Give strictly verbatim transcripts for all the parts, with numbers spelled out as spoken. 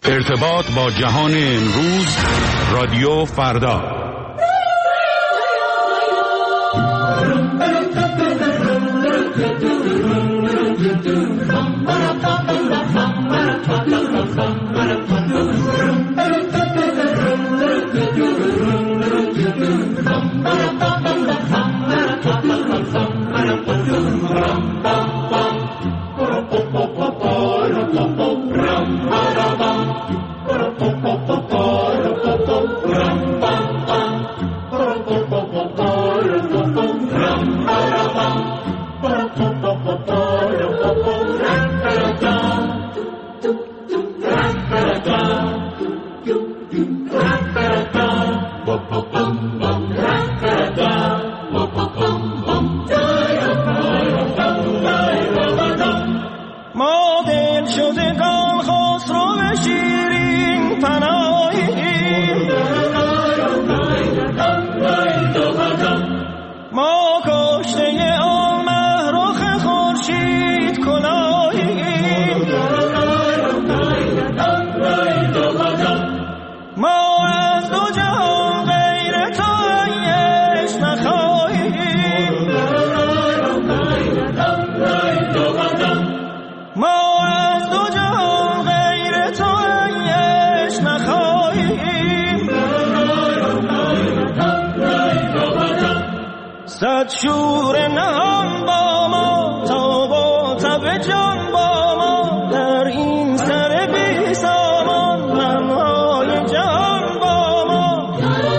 ارتباط با جهان امروز، رادیو فردا. صد شور نهان با ما تا با تب جان با ما در این سر بی سامان غمهای جهان با ما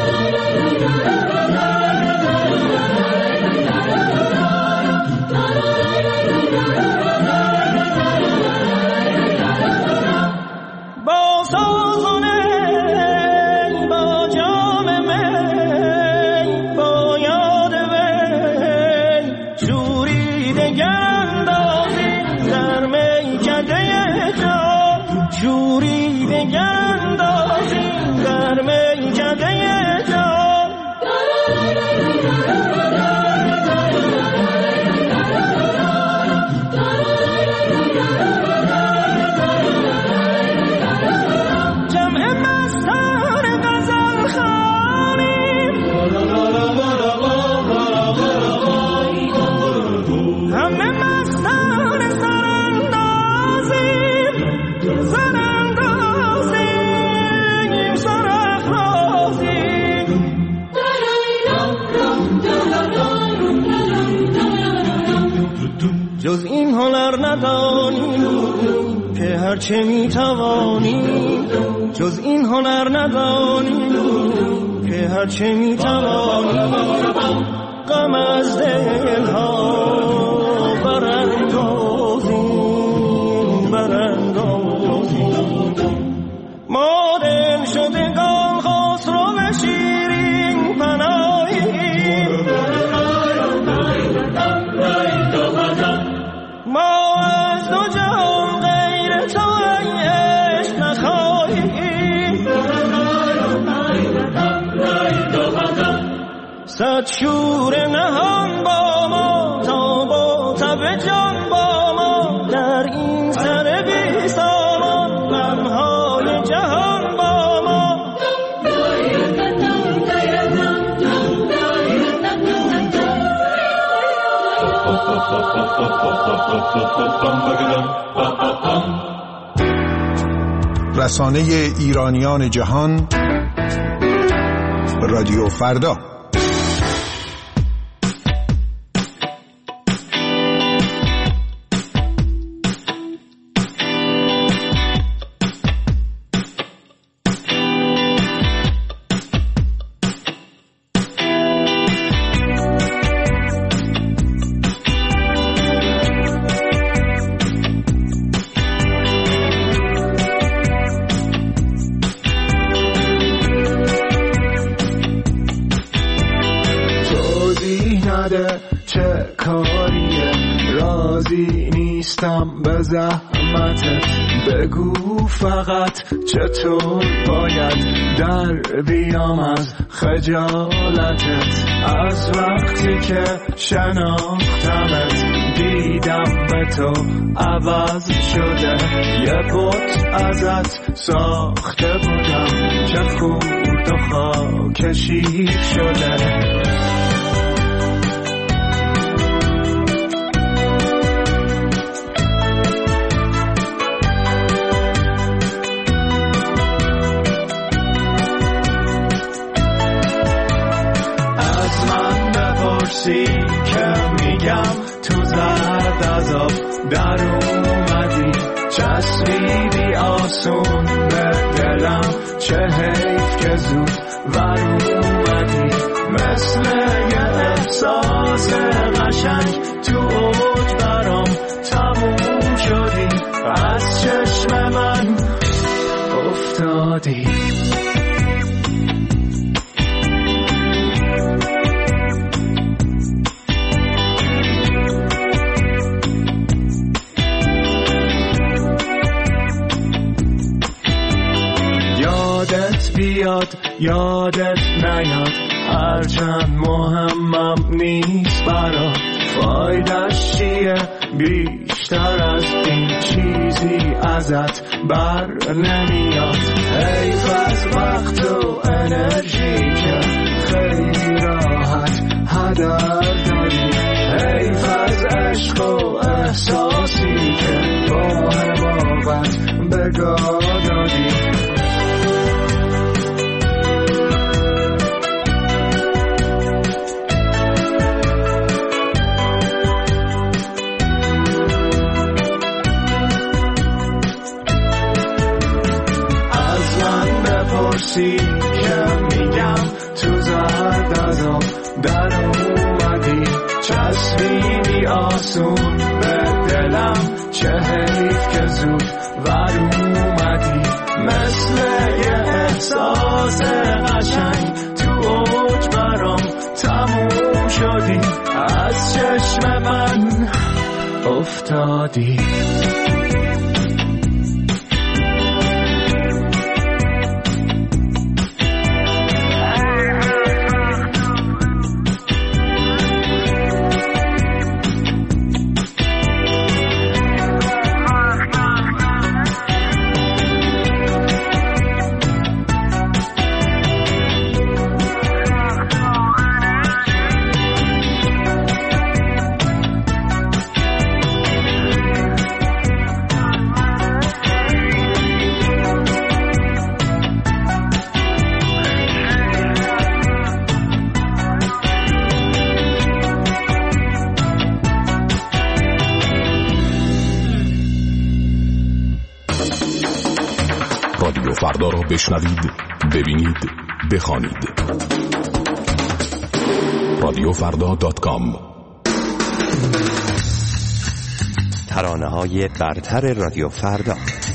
با سازونه با جام می با یاد وی شوری دگر اندازیم در میکده جان شوری دگر اندازیم در میکده جان جمع مستان غزل خوانیم همه مستان سراندازیم سراندازیم سرافرازیم جز این هنر ندانیم که هرچه میتوانیم جز این هنر ندانیم که هرچه میتوانیم غم از دلها براندازیم براندازیم ما دل شدگان خسرو شیرین پناهیم ما از دو جهان غیر تو عشق نخواهیم صد شور نهان با ما تا با تب جان با ما در این سر بی سامان غمهای جهان با ما رسانه ایرانیان جهان، رادیو فردا. چه کاریه راضی نیستم به زحمتت بگو فقط چطور باید در بیام از خجالتت از وقتی که شناختمت دی دیدم به تو عوض شده، یه بت ازت ساخته بودم که خورد و خاک شیر شده. که میگم تو زرد عذاب در اومدی، چسبیدی آسون به دلم، چه حیف که زود ور اومدی. مثل یه احساس قشنگ تو اوج برام تموم شدی، از چشم من افتادی. بیاد یادت نیاد، هرچند مهمم نیست برا، فایدش چیه بیشتر از این چیزی ازت بر نمیاد. حیف از وقت و انرژی که خیلی راحت هدر دادی، حیف از عشق و احساسی که با حماقت بگا دادی. که میگم تو زرد عذاب در اومدی، چسبیدی آسون به دلم، چه حیف که زود ور اومدی. مثل یه احساس قشنگ تو اوج برام تموم شدی، از چشم من افتادی. رادیو فردا را بشنوید، ببینید، بخوانید. رادیو فردا دات کام. ترانه های برتر رادیو فردا.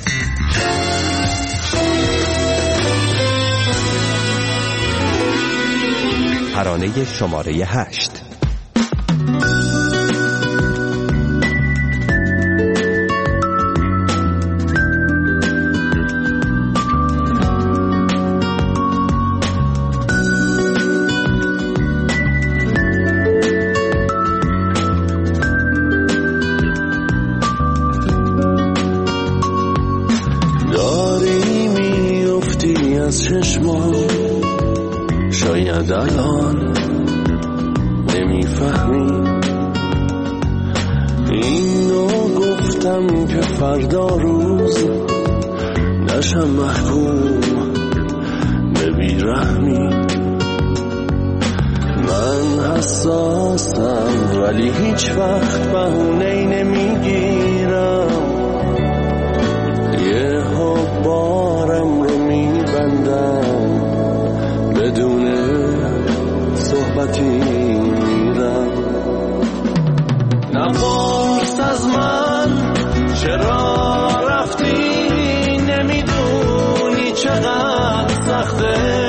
ترانه شماره هشت. شاید الان نمیفهمی، اینو گفتم که فردا روز نشم محکوم به بیرحمی. من حساسم ولی هیچ وقت بهونه‌ای نمیگیرم، یه ها بارم رو میبندم، بدون صحبتی میرم. نپرس از من چرا رفتی، نمیدونی چقدر سخته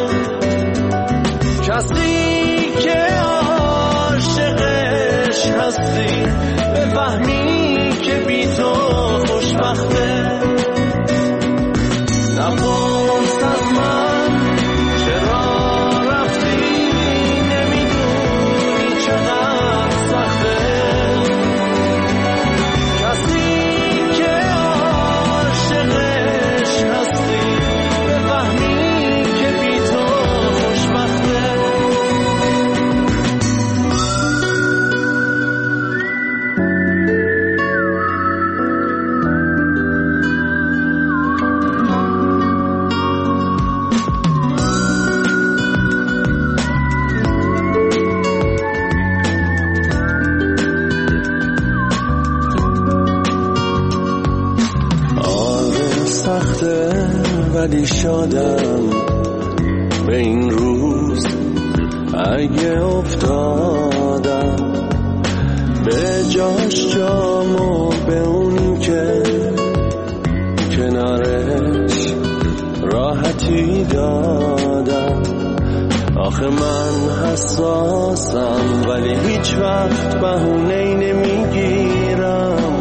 کسی که عاشقش هستی، بفهمی که بی تو سخته ولی شادم به این روز اگه افتادم به جاش جامو به اونی که کنارش راحتی دادم. آخه من حساسم ولی هیچ وقت بهونه‌ای نمیگیرم،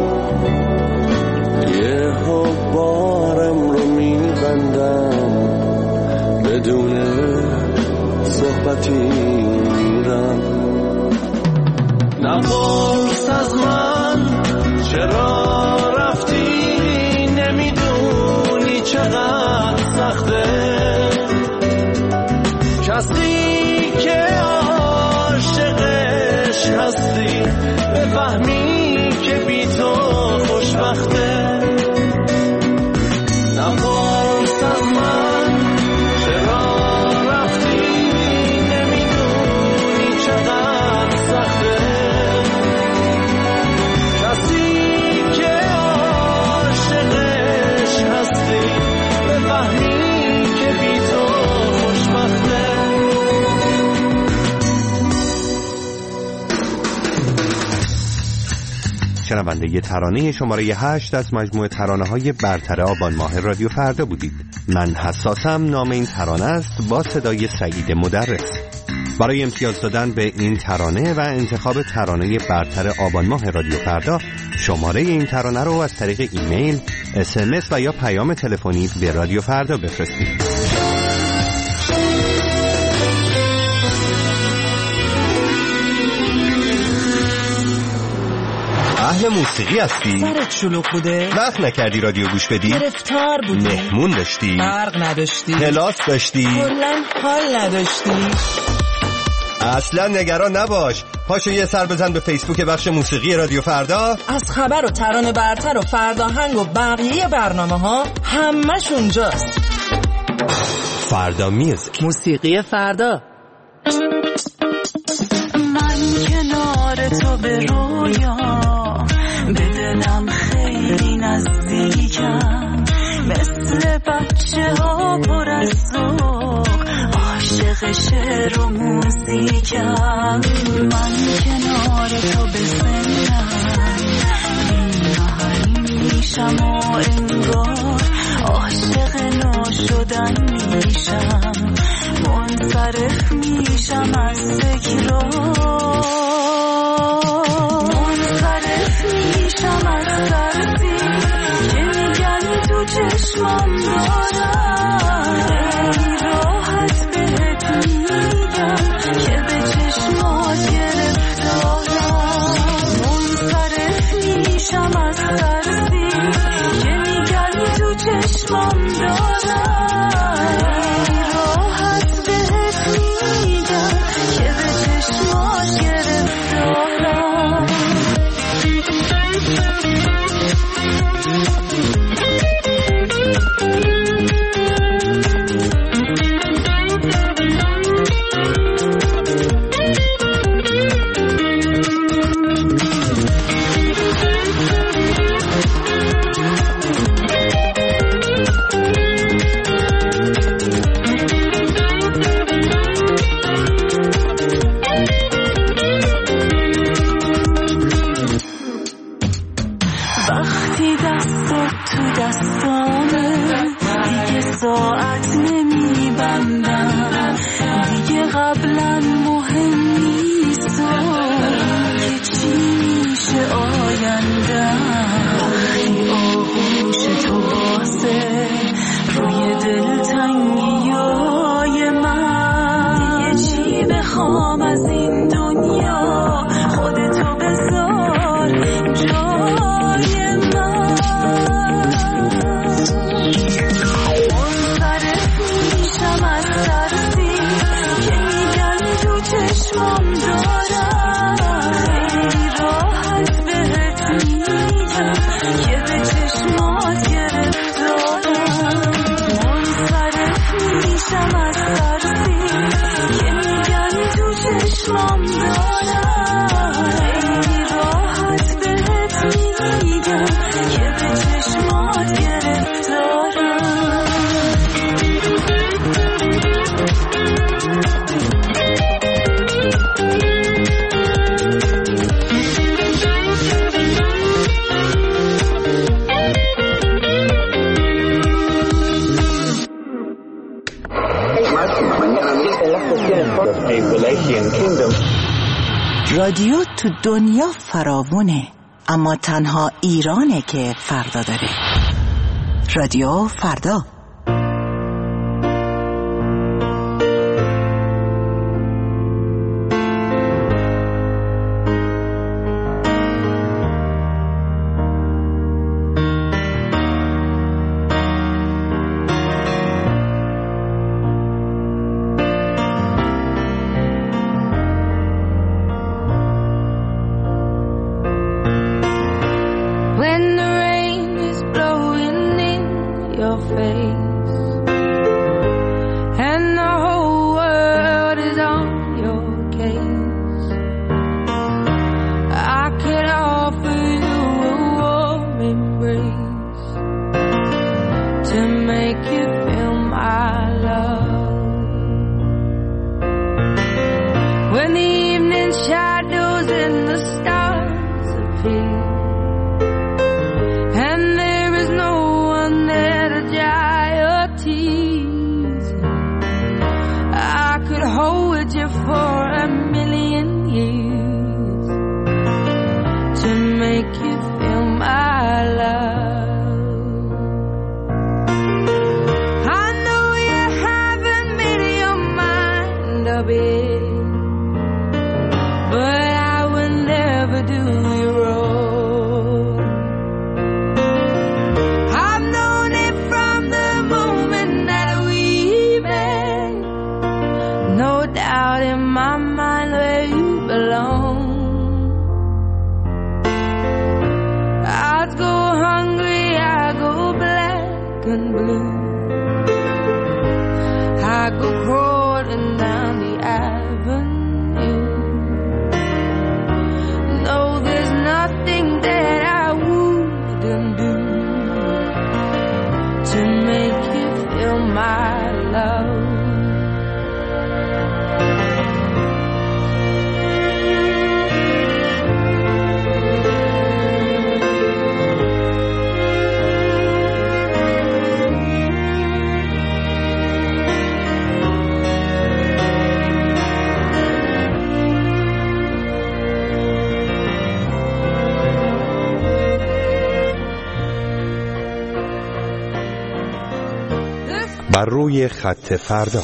یه بارم رو میبندم بدون صحبتی میرم. نپرس از من چرا رفتی، نمیدونی چقدر سخته کسی که عاشقش هستی بفهمی که بی تو خوشبخته. نپرس از من چرا رفتی، نمیدونی چقدر سخته کسی که عاشقش هستی بفهمی که بی تو خوشبخته. شنونده ترانه شماره هشت از مجموعه ترانه‌های برتر آبان ماه رادیو فردا بودید. من حساسم نام این ترانه است با صدای سعید مدرس. برای امتیاز دادن به این ترانه و انتخاب ترانه برتر آبان ماه رادیو فردا شماره این ترانه رو از طریق ایمیل، اس ام اس و یا پیام تلفنی به رادیو فردا بفرستید. اهل موسیقی هستی؟ سرت شلوغ بوده؟ وقت نکردی رادیو گوش بدی؟ گرفتار بودی؟ مهمون داشتی؟ برق نداشتی؟ کلاس داشتی؟ کلاً حال نداشتی؟ اصلا نگران نباش، پاشو یه سر بزن به فیسبوک بخش موسیقی رادیو فردا. از خبر و ترانه برتر و فرداهنگ و بقیه برنامه ها همش اونجاست. فردا میوزیک، موسیقی فردا. من کنار تو به رویا به دلم خیلی نزدیکم، مثل بچه ها پر از ذوق عاشق شعر و موزیکم. من کنار تو به سنم بی‌نهایت میشم و انگار عاشق نو شدن میشم، منصرف میشم از تکرار، منصرف میشم از ترسی که میگن تو چشمم دارم. خیلی راحت بهت میگم که به چشمات گرفتارم، منصرف میشم از ترسی که میگن تو چشمم دارم. چشمم دارم، خیلی راحت بهت میگم رادیو تو دنیا فراوونه، اما تنها ایرانه که فردا داره. رادیو فردا. بر روی خط فردا.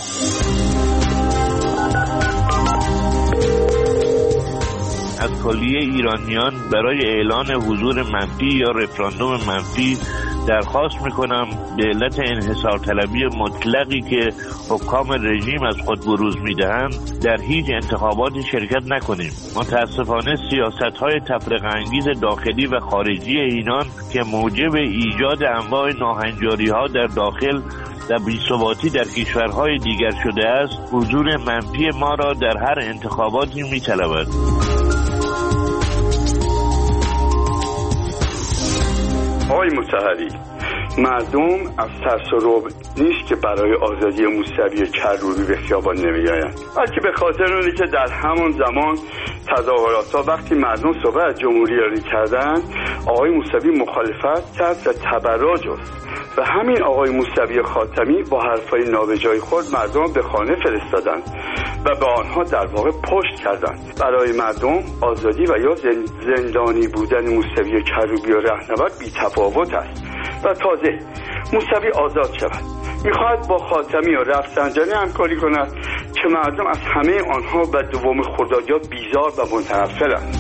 از کلیه ایرانیان برای اعلان حضور منفی یا رفراندوم منفی درخواست میکنم به علت انحصار طلبی مطلقی که حکام رژیم از خود بروز میدهند در هیچ انتخاباتی شرکت نکنیم. متاسفانه سیاست‌های تفرقه انگیز داخلی و خارجی اینان که موجب ایجاد انواع ناهنجاری‌ها در داخل و بی‌ثباتی در کشورهای دیگر شده است، حضور منفی ما را در هر انتخاباتی می‌طلبد. آقای مطهری، مردم از ترس و رعب نیست که برای آزادی موسوی کروبی به خیابان نمی‌آیند، بلکه به خاطر اونی که در همان زمان تظاهرات‌ها وقتی مردم صحبت از جمهوری‌گرایی کردند، آقای موسوی مخالفت کرد و تبرع جست و همین آقای موسوی خاتمی با حرفای نابجای خود مردم به خانه فرستادند و به آنها در واقع پشت کردند. برای مردم آزادی و یا زندانی بودن موسوی کروبی و رهنورد بی تفاوت است و تازه موسوی آزاد شود میخواهد با خاتمی و رفسنجانی همکاری کند که مردم از همه آنها و دوم خردادیان بیزار و متنفرند.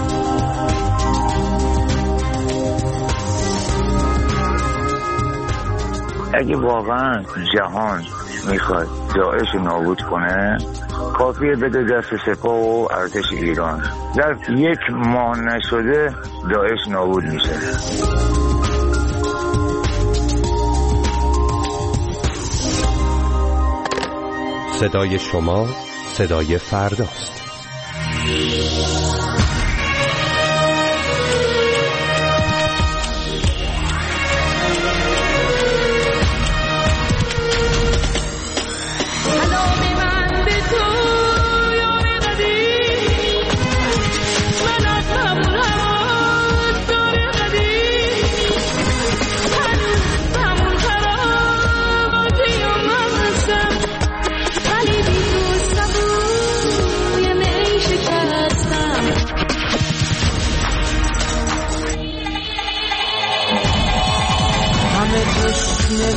اگه واقعا جهان میخواد داعش نابود کنه، کافیه بده دست سپاه و ارتش ایران. در یک ماه نشده داعش نابود میشه. صدای شما صدای فرداست.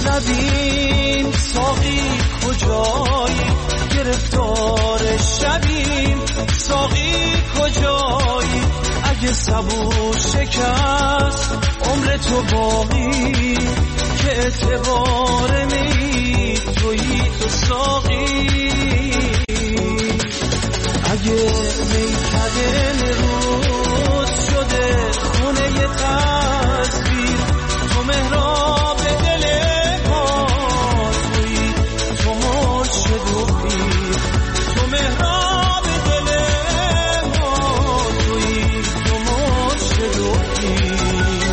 لبیم ساقی کجایی گرفتار شبیم ساقی کجایی اگه صبور شکست عمر تو باقی که اعتبار می تویی تو ساقی اگه میکده روز شده خونه تصویر تو محراب دل ما تویی تو مرشد و پیر تو محراب دل ما تویی تو مرشد و پیر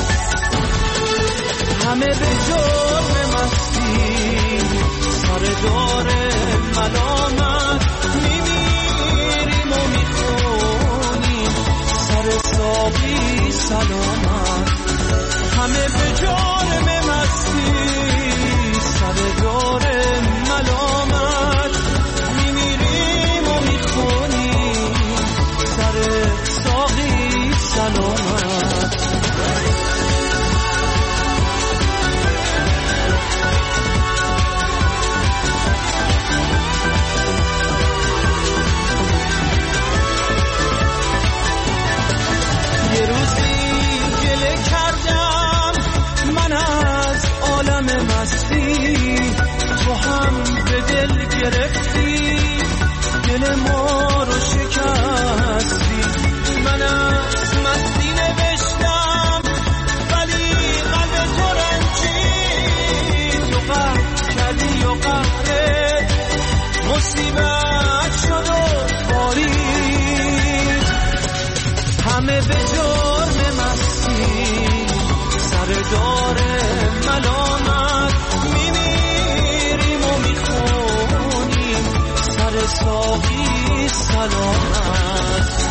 همه به جرم مستی سر دار ملامت میمیریم و میخونیم سر ساقی سلامت همه به جرم مستی سر دار ملامت میمیریم و میخونیم سر ساقی سلامت یه روزی گله کردم من از عالم مستی تو هم به دل گرفتی دل ما رو شکستی من از مستی نوشتم ولی قلب تو رنجید تو قهر کردی و قهرت مصیبت شد و بارید همه به جرم مستی سر دار ملامت میمیریم و میخونیم سر ساقی سلامت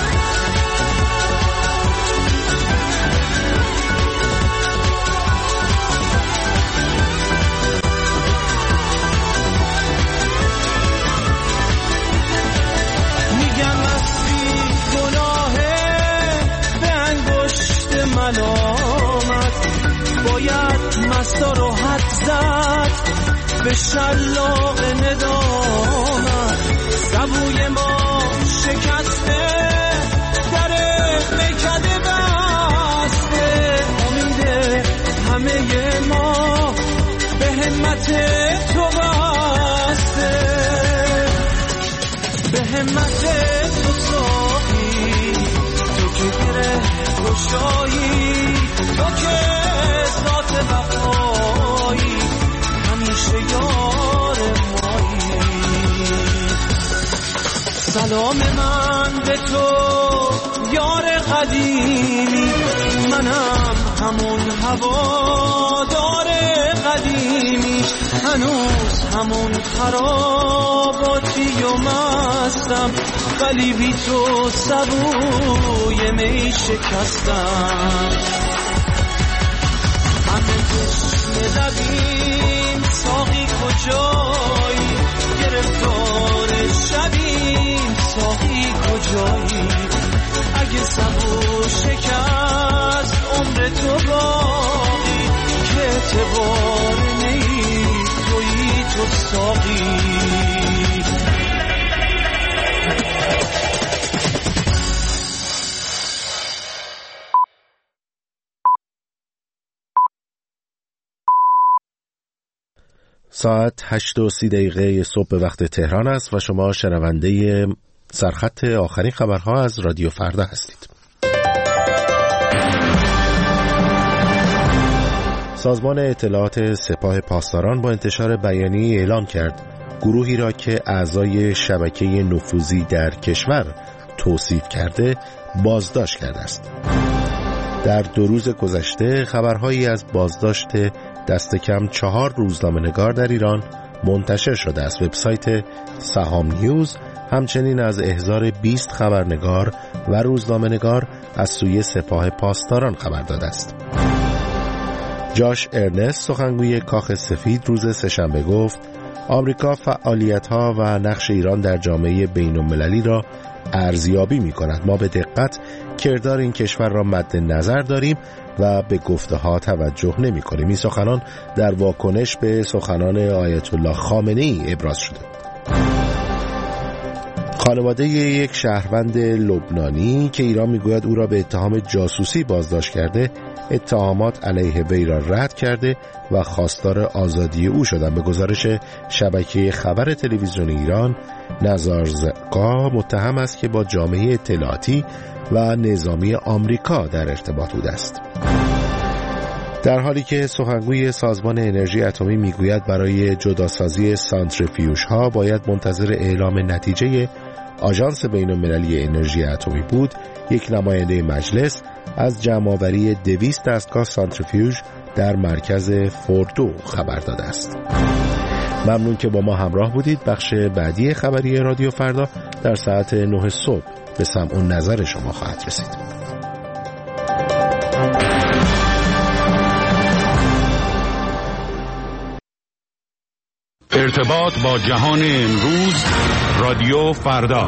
میگم مستی گناهه به انگشت ملامت باید مستا رو حد زد به شلاق ندامت سبوی ما شکسته در میکده بسته امیده همه ما به همت تو بسته به همت تو ساقی تو که گره گشایی تو که ذات وفایی همیشه یار مایی سلام من به تو یار قدیمی منم همون هوادار قدیمی هنوز همون خراباتی و مستم ولی بی تو سبوی می شکستم همه تشنه لبیم ساقی کجایی گرفتار شبیم ساقی کجایی اگه سبو شکست عمر تو باقی که اعتبار نی تویی تو ساقی ساعت هشت و سی دقیقه صبح وقت تهران است و شما شنونده سرخط آخرین خبرها از رادیو فردا هستید. سازمان اطلاعات سپاه پاسداران با انتشار بیانیه اعلام کرد گروهی را که اعضای شبکه نفوذی در کشور توصیف کرده بازداشت کرده است. در دو روز گذشته خبرهایی از بازداشت دست کم چهار روزنامه‌نگار در ایران منتشر شده است. وبسایت سهام نیوز همچنین از احضار بیست خبرنگار و روزنامه‌نگار از سوی سپاه پاسداران خبر داده است. جاش ارنست سخنگوی کاخ سفید روز سه‌شنبه گفت آمریکا فعالیت‌ها و نقش ایران در جامعه بین‌المللی را ارزیابی می کند. ما به دقت کردار این کشور را مد نظر داریم و به گفته ها توجه نمی کنیم. این سخنان در واکنش به سخنان آیت الله خامنه ای ابراز شده. خانواده یک شهروند لبنانی که ایران میگوید او را به اتهام جاسوسی بازداشت کرده، اتهامات علیه وی را رد کرده و خواستار آزادی او شدند. به گزارش شبکه خبر تلویزیون ایران، نزارزقا متهم است که با جامعه اطلاعاتی و نظامی آمریکا در ارتباط بوده است. در حالی که سخنگوی سازمان انرژی اتمی میگوید برای جداسازی سانتریفیوژ ها باید منتظر اعلام نتیجه آژانس بین‌المللی انرژی اتمی بود، یک نماینده مجلس از جمع‌آوری دویست دستگاه سانتریفیوژ در مرکز فوردو خبر داده است. ممنون که با ما همراه بودید. بخش بعدی خبری رادیو فردا در ساعت نه صبح به سمع و نظر شما خواهد رسید. ارتباط با جهان امروز، رادیو فردا.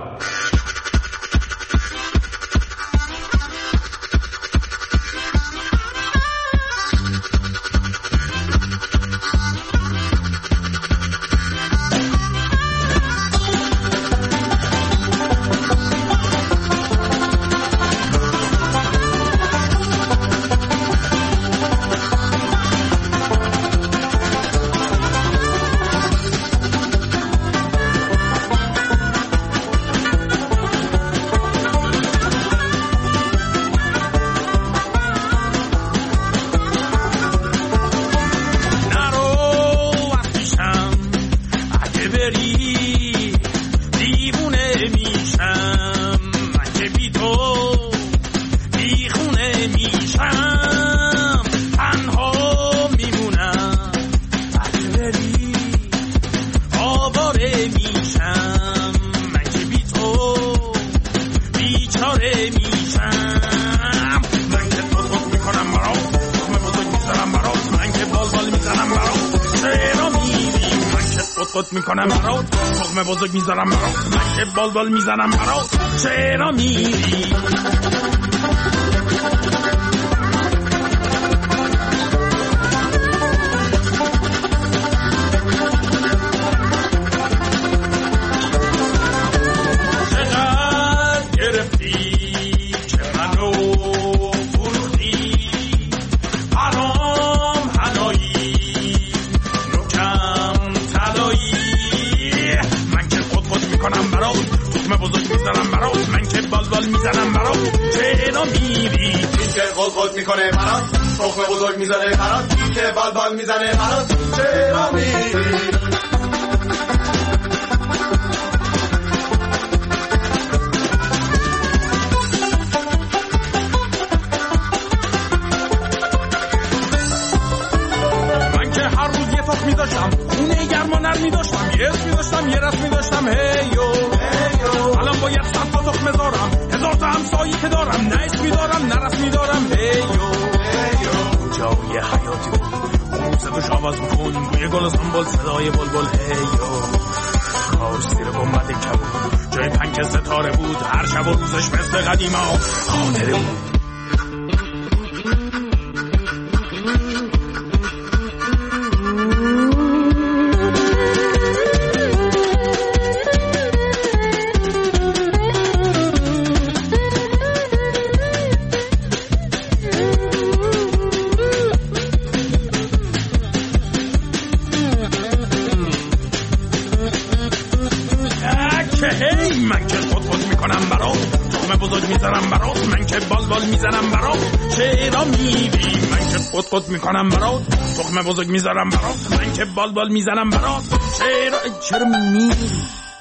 میکنم برات تخم بزرگ میذارم برات من که بال بال میزنم برات چرا میری چقدر گرفتی چه منو فروختی حرام حلایی نکم تلایی من که خود خود میکنم برات تخم بزرگ میزنم برات من که بال بال میزنم برات چرا میری این که خود خود میکنه برات تخم بزرگ میزنه برات این که بال بال میزنه برات چرا میری می‌داشتم خونه گرم و نرم می‌داشتم یه اسم می‌داشتم یه رسم می‌داشتم هیو الان باید صد تا تخم بذارم هزار تا همسایه که دارم نه اسم می‌دارم نه رسم می‌دارم هیو جای حیاتی بود اون صداش آواز می‌خون بوی گل و سنبل صدای بلبل هیو کاش زیر گنبد کبود جای پنکه ستاره بود هر شب و روزش مثل قدیما خاطره بود من که خود خود میکنم برات تخم بزرگ میزنم برات من که بال بال میزنم برات چرا میری من که خود خود میکنم برات تخم بزرگ میزنم برات من که بال بال میزنم برات چرا چرا میری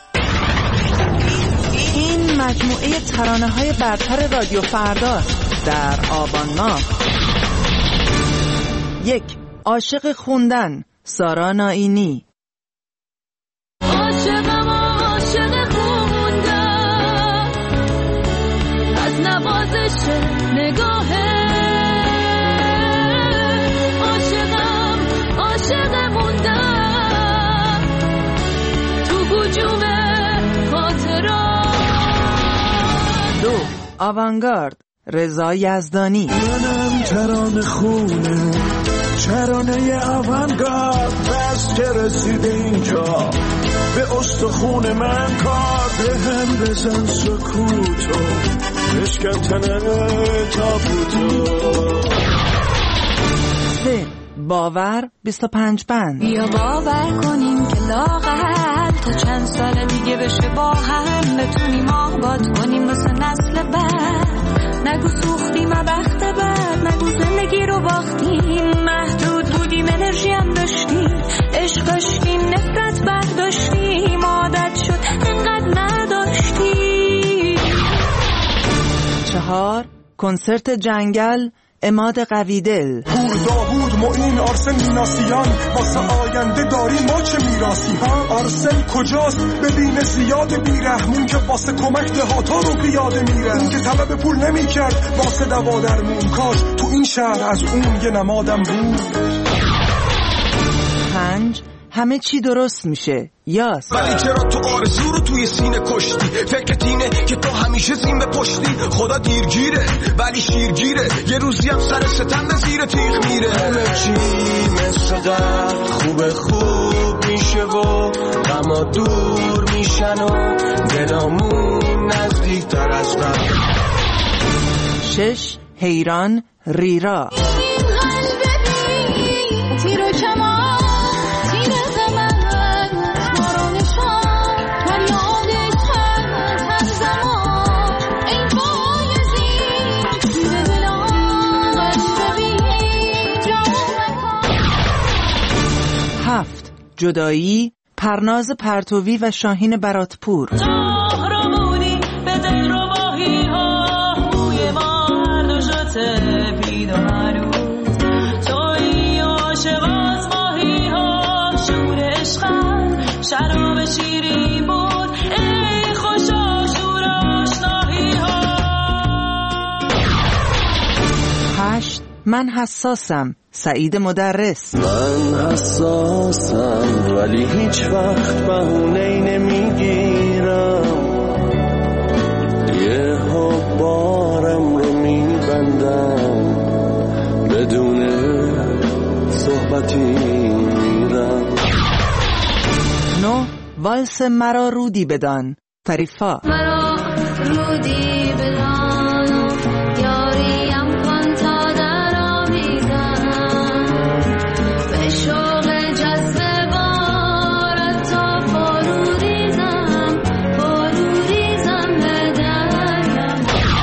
این مجموعه ترانه های برتر رادیو فردا در آبان ماه. یک، عاشق خوندن، سارا نائینی. عاشقم عاشق خوندن از نوازش نگاهه عاشقم عاشق موندن تو هجوم خاطرات آوانگارد رضا یزدانی. منم ترانه خونه ترانه آوانگارد، بس که رسید اینجا به استخون من کار، به هم بزن سکوتو بشکن تنه تابوتو. سه باور بیست و پنج بند. بیا باور کنیم که لاغر تا چند سال دیگه بشه با هم بتونیم آباد کنیم واسه نسل بعد. نگو سوختیم بخت بعد، نگو زندگی رو باختیم، محدود بودیم انرژی هم داشتیم، عشق داشتیم نفرت برداشتیم، عادت شد انقدر نداشتیم. چهار کنسرت جنگل عماد قویدل. پور داوود معین آرسن میناسیان، واسه آینده داریم ما چه میراسی ها. آرسن کجاست ببین زیاد بیرحمون که واسه کمک دهاتا رو بیاده میره. اون که طلب پول نمی کرد واسه دوا درمون، کاش تو این شهر از اون یه نمادم بود. پنج همه چی درست میشه یاس. ولی چرا تو آرزو رو توی سینه کشتی؟ فکرت اینه که تو همیشه زین بپشتی. خدا دیرگیره ولی شیرگیره، یه روزی هم سر ستم به زیر تیغ میره. همه چی مثل قبل خوب خوب میشه و غما دور میشن و دلامون نزدیک تر از قبل. شش حیران ریرا. هفت جدایی پرناز پرتوی و شاهین براتپور. شراب شیرین بود ای خوشا شور آشنایی ها. هشت من حساسم سعید مدرس. من حساسم ولی هیچ وقت بهونه‌ای نمیگیرم، یه ها بارم رو میبندم بدون صحبتی میرم. نو والس مرا رودی بدان فریفا. مرا رودی بدان یاریم کن تا در آمیزم، به شوق جذب بارت تا فرو ریزم فرو ریزم به درم.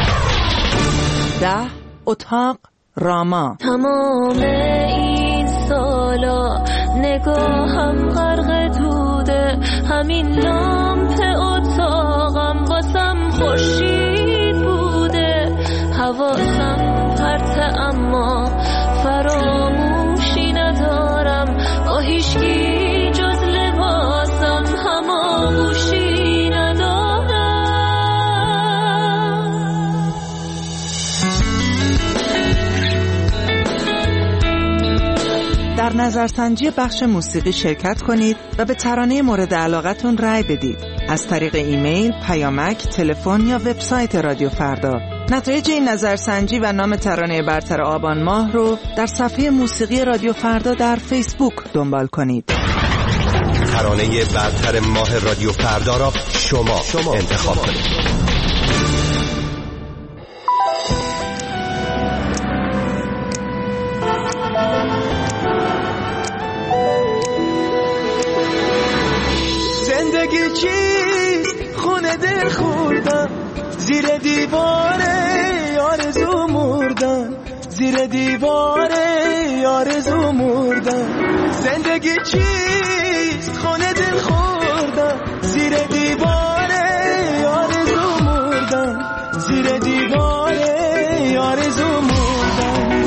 ده اتاق راما. تمام این سالا نگاهم غرق توده، همین لامپ اتاقم واسم خورشید بوده، حواسم پرته اما فراموشی ندارم، با هیچکی جز لباسم هماغوشی ندارم. در نظرسنجی بخش موسیقی شرکت کنید و به ترانه مورد علاقتون رأی بدید از طریق ایمیل، پیامک، تلفن یا وبسایت رادیو فردا. نتایج این نظرسنجی و نام ترانه برتر آبان ماه رو در صفحه موسیقی رادیو فردا در فیسبوک دنبال کنید. ترانه برتر ماه رادیو فردا را شما, شما انتخاب کنید. زندگی چیست خونه دل خوردن، زیر دیواره آرزو مردن، زیر دیواره آرزو مردن. زندگی چیست خونه دل خوردن، زیر دیواره آرزو مردن، زیر دیواره آرزو مردن.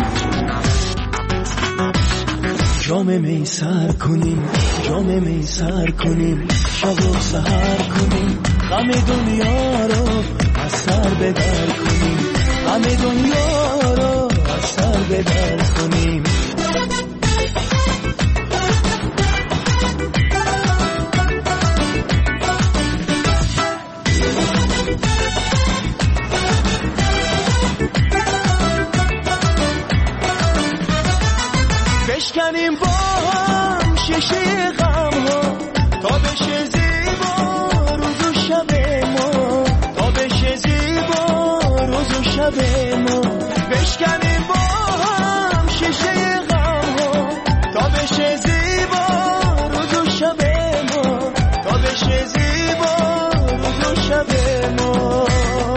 جام می سر کنیم، جام می سر کنیم، شب و سحر کنیم، غم دنیا رو از سر بدر کنیم، غم دنیا رو از سر بدر کنیم. شیشه غم ها تا بشه زیبا روز و شب ما، تا بشه زیبا روز و شب ما، بشکنیم با هم شیشه غم ها تا بشه زیبا روز و شب ما، تا بشه زیبا روز و شب ما.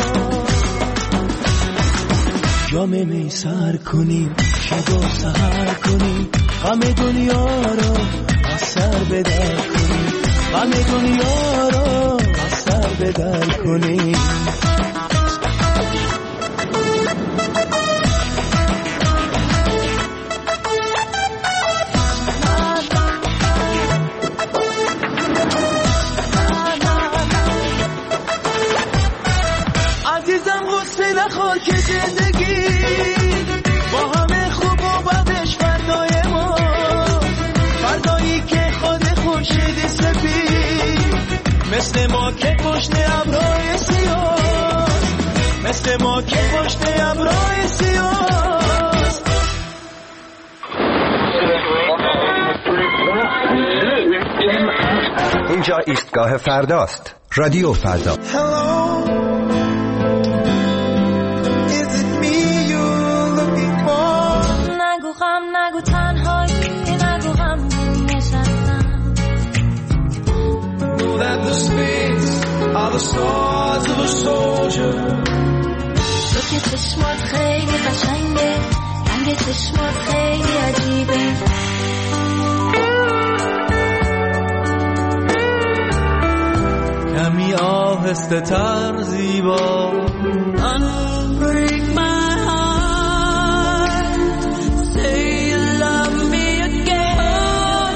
جام می سر کنیم شب و سحر کنیم، غم دنیا رو از سر بدر کنیم، غم دنیا رو از سر بدر کنیم. عزیزم غصه نخور که زندگی با همه خوب و بدش فردای ما، فردایی که خود خورشید سفید مثل ما که پشت ابرهای سیاه، مثل ما که پشت ابرهای سیاه. اینجا ایستگاه فرداست، رادیو فردا. نگو غم نگو تنهایی نگو غم نشستم. Know that the spades are the swords of a soldier. تو که چشمات خیلی قشنگه، رنگ چشمات خیلی عجیبه. کمی آهسته تر زیبا Unbreak my heart, say you love me again.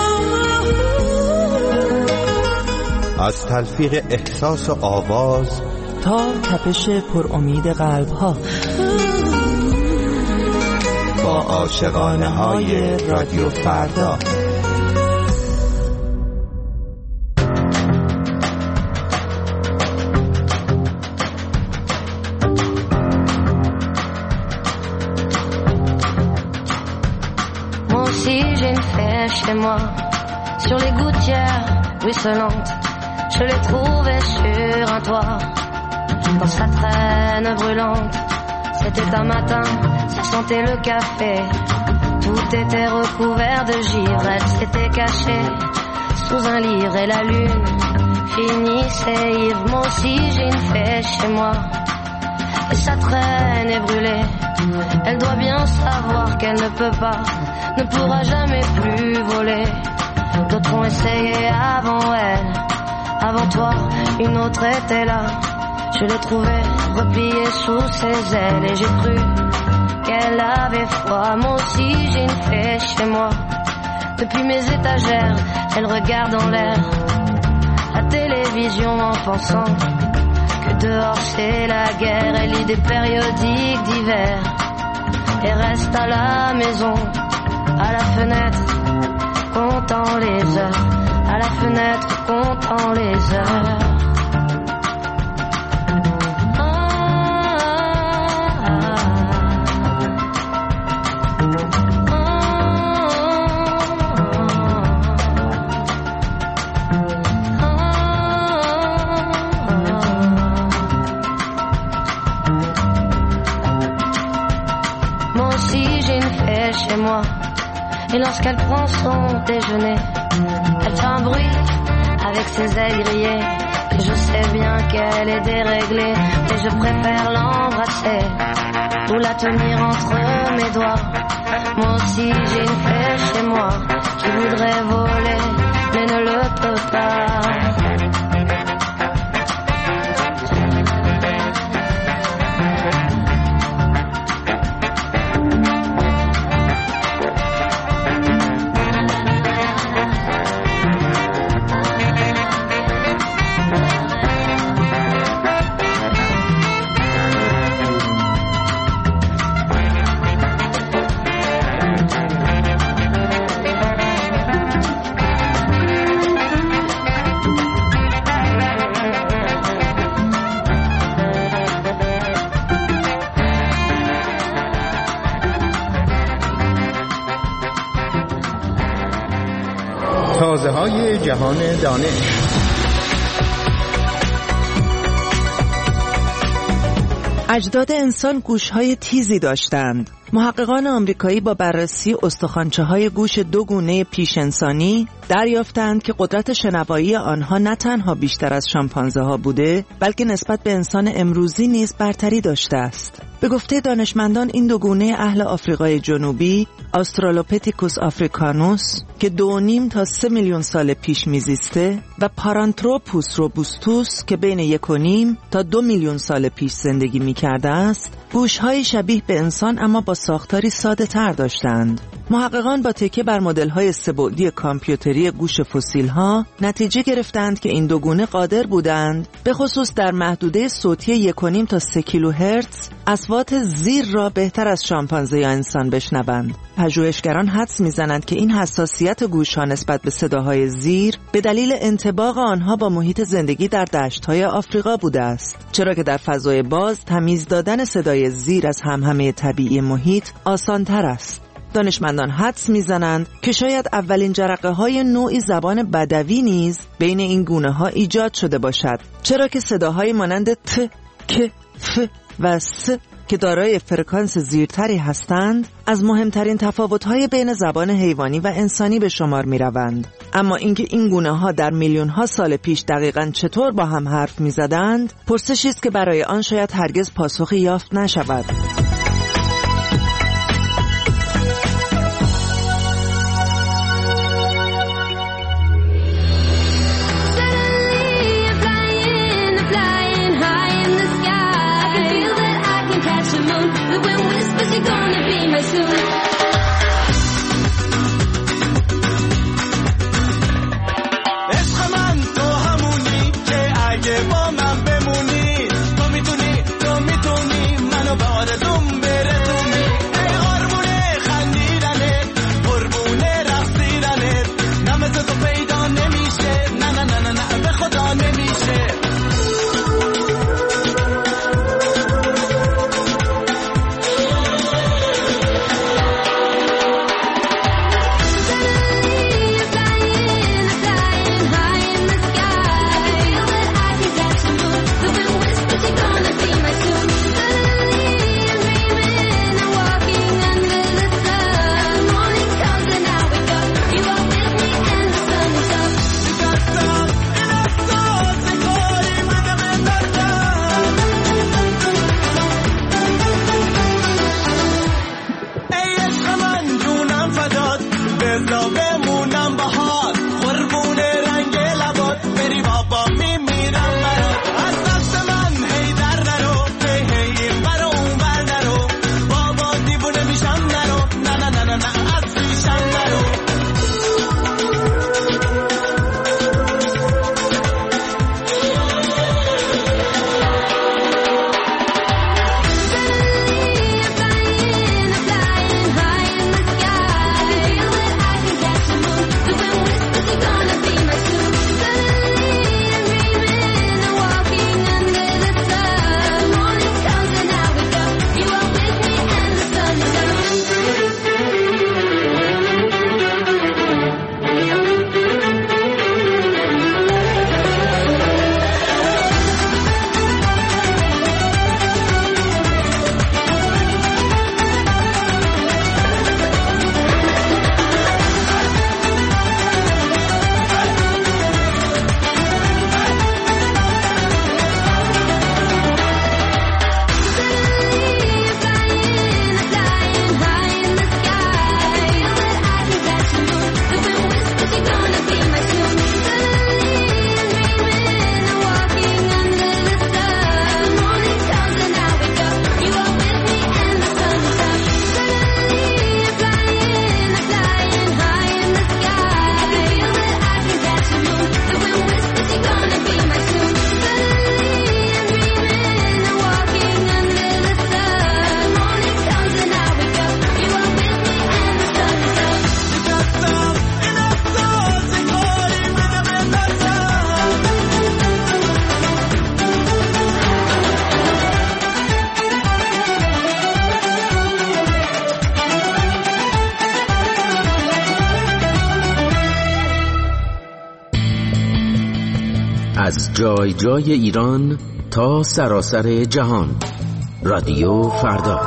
از تلفیق احساس و آواز تا تپش پر امید قلب ها، با عاشقانه های رادیو فردا. Chez moi, sur les gouttières ruisselantes, je l'ai trouvé sur un toit, dans sa traîne brûlante. C'était un matin, ça sentait le café, tout était recouvert de givre. Elle s'était cachée sous un livre et la lune finissait ivre. Moi aussi j'ai une fée chez moi, et sa traîne est brûlée. Elle doit bien savoir qu'elle ne peut pas, ne pourra jamais plus voler. D'autres ont essayé avant elle, avant toi, une autre était là. Je l'ai trouvée repliée sous ses ailes et j'ai cru qu'elle avait froid. Moi aussi j'ai une fée chez moi, depuis mes étagères, elle regarde en l'air, la télévision en pensant que dehors c'est la guerre. Elle lit des périodiques d'hiver et reste à la maison, à la fenêtre, comptant les heures, à la fenêtre, comptant les heures. Moi aussi j'ai une fée chez moi, et lorsqu'elle prend son déjeuner, elle fait un bruit avec ses ailes grillées. Et je sais bien qu'elle est déréglée, mais je préfère l'embrasser ou la tenir entre mes doigts. Moi aussi j'ai une fée chez moi qui voudrait voler, mais ne le peut pas. تازه های جهان دانش. اجداد انسان گوش‌های تیزی داشتند. محققان آمریکایی با بررسی استخوانچه‌های گوش دو گونه پیش انسانی دریافتند که قدرت شنوایی آنها نه تنها بیشتر از شامپانزه‌ها بوده، بلکه نسبت به انسان امروزی نیز برتری داشته است. به گفته دانشمندان این دو گونه اهل آفریقای جنوبی، آسترالوپیتیکوس آفریکانوس که دو و نیم تا سه میلیون سال پیش میزیسته و پارانتروپوس روبوستوس که بین یک و نیم تا دو میلیون سال پیش زندگی میکرده است، گوش‌های شبیه به انسان اما با ساختاری ساده تر داشتند. محققان با تکیه بر مدل‌های سه‌بعدی کامپیوتری گوش فسیل‌ها نتیجه گرفتند که این دو گونه قادر بودند به خصوص در محدوده صوتی یک و نیم تا سه کیلوهرتز اصوات زیر را بهتر از شامپانزه یا انسان بشنوند. پژوهشگران حدس می‌زنند که این حساسیت گوش‌ها نسبت به صداهای زیر به دلیل انطباق آنها با محیط زندگی در دشت‌های آفریقا بوده است، چرا که در فضای باز تمیز دادن صدای زیر از همهمه طبیعی محیط آسان‌تر است. دانشمندان حدس میزنند که شاید اولین جرقه های نوعی زبان بدوی نیز بین این گونه ها ایجاد شده باشد، چرا که صداهای مانند ت، ک، ف و س که دارای فرکانس زیرتری هستند از مهمترین تفاوت‌های بین زبان حیوانی و انسانی به شمار می‌روند. اما اینکه این گونه‌ها در میلیون‌ها سال پیش دقیقاً چطور با هم حرف می‌زدند، پرسشی است که برای آن شاید هرگز پاسخی یافت نشود. با من بمونی، تو میتونی تو میتونی منو به آرزوم از جای جای ایران تا سراسر جهان. رادیو فردا.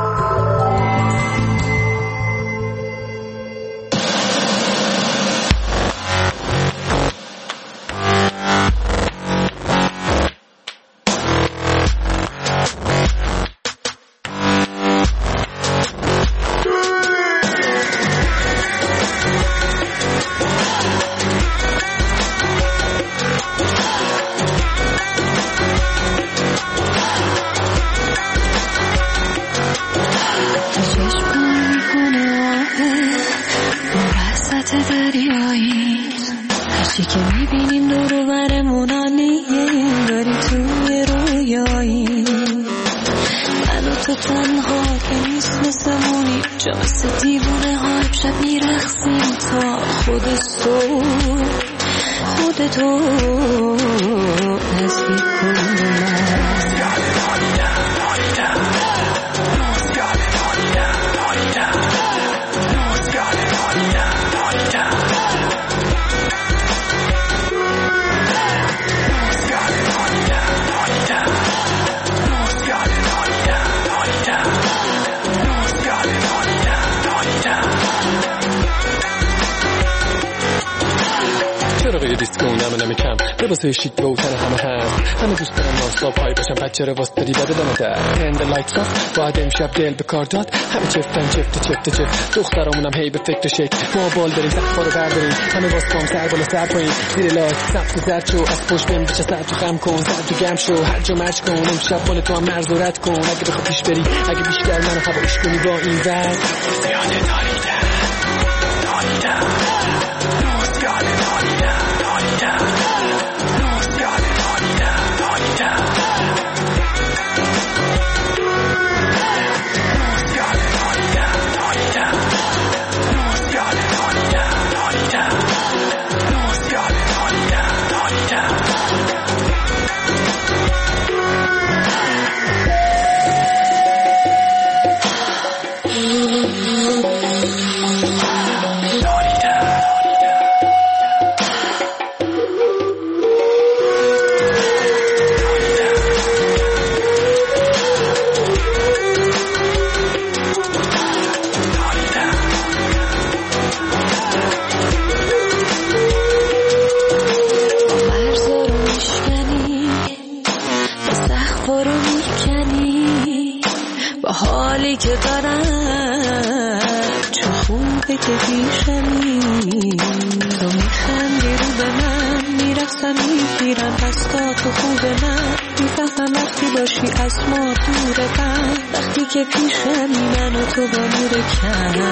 واسه شیک و تن همه هست، همه دوست دارم نانستاپ های باشم، بچه رو واسه داری بده دمه در هند لایت آف. باید امشب دل به کار داد، همه چفتن چفت چفت چفت، دخترامونم هی به فکر شکل، ما بال داریم سقفا رو برداریم، همه باز کام سر بالا سر پایین، زیر لایت سبز زرد شو، از پشت بهم بچه سر تو خم کن، سر تو گم شو، هر جا مرج کن، امشب مال تو هم مرز و رد کن، اگه بخواه پیش بری، اگه بیشتر منو هوایش کنی با این ورد زیاده داریدم داریدم زیاده داریدم داریدم که پیشمی من و تو با نور کم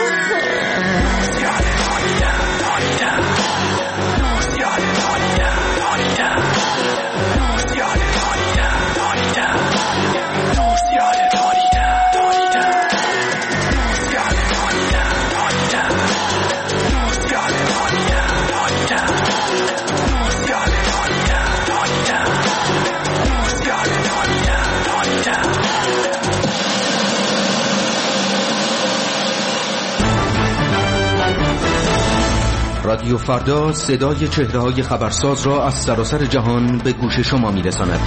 رادیو فردا صدای چهره‌های خبرساز را از سراسر جهان به گوش شما می‌رساند.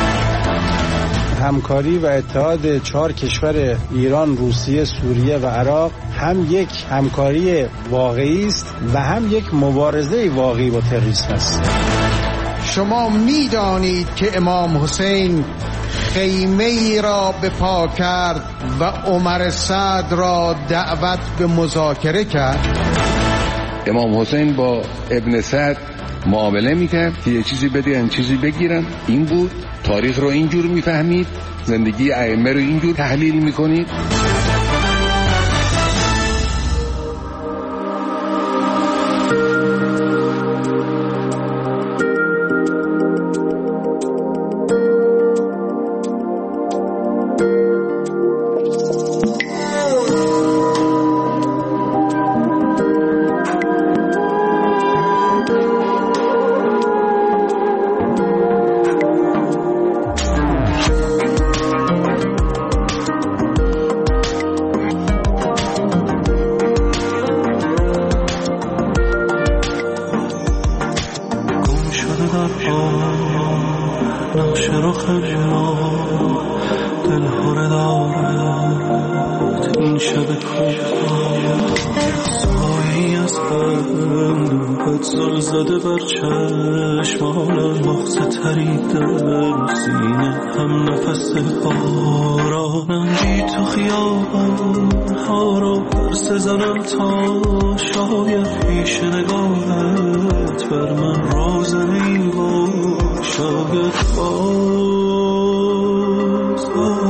همکاری و اتحاد چهار کشور ایران، روسیه، سوریه و عراق هم یک همکاری واقعی است و هم یک مبارزه واقعی با تروریسم است. شما می‌دانید که امام حسین خیمه ای را به پا کرد و عمر سعد را دعوت به مذاکره کرد. امام حسین با ابن سعد معامله میکرد که یه چیزی بده یه چیزی بگیرن. این بود. تاریخ رو اینجور میفهمید، زندگی ائمه رو اینجور تحلیل میکنید. چرا خجلا دلهاره دارد این شب کوتاه سایه‌ای از بندوبت زل زده بر چشمانم مغز تریده سینه هم نفس بارانم بی تو خیابان ها را پرس زنم تا شاید پیش نگاهت بر من راز نیوا شاید باز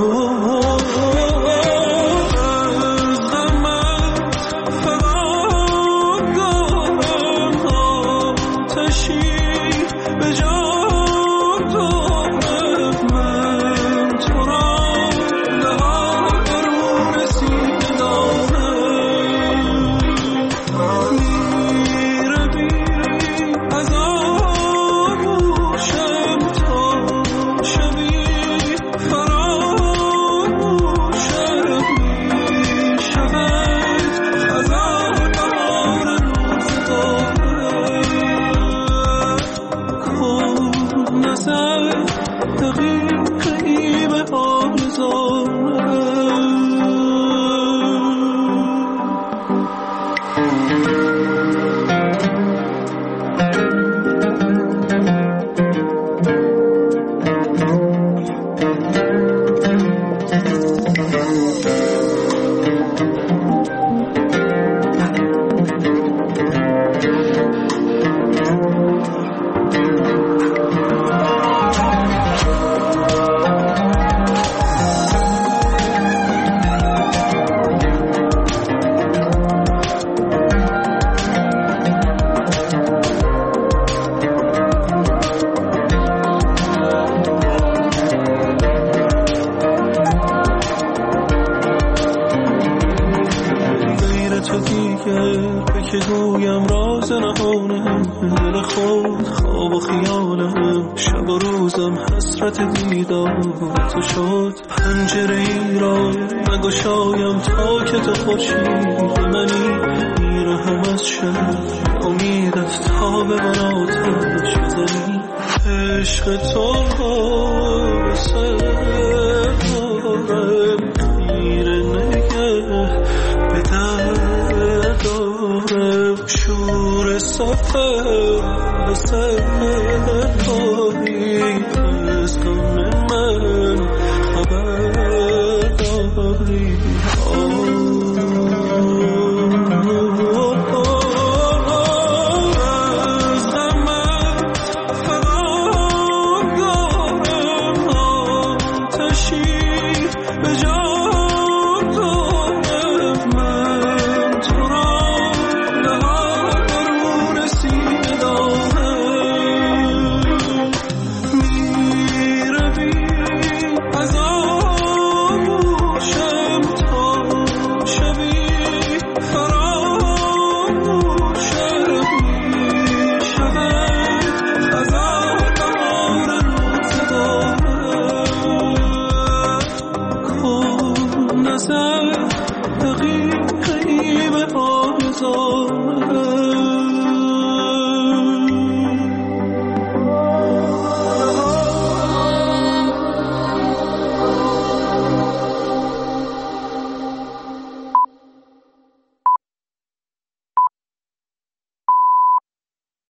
تو شد پنجره ای را نگشایم تا که تو خورشید منی میرهم از شب امیدت تا به من آتش بزنی عشق تو را سر دارم خیره نگه به در دارم شور سفر به سر داری از غم من خبر داری